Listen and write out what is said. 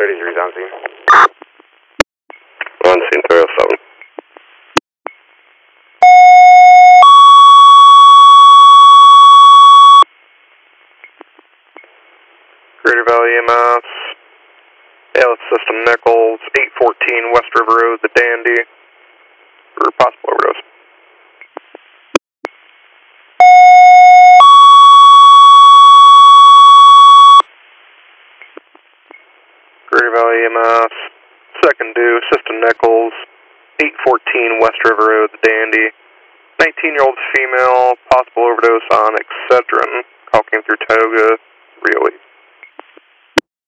33's on scene. On scene 307. Greater Valley EMS, ALS System Nichols, 814 West River Road, the Dandy, for possible overdose. Greater Valley EMS, second due, System Nichols, 814 West River Road, the Dandy, 19-year-old female, possible overdose on Excedrin, call came through Toga, 308.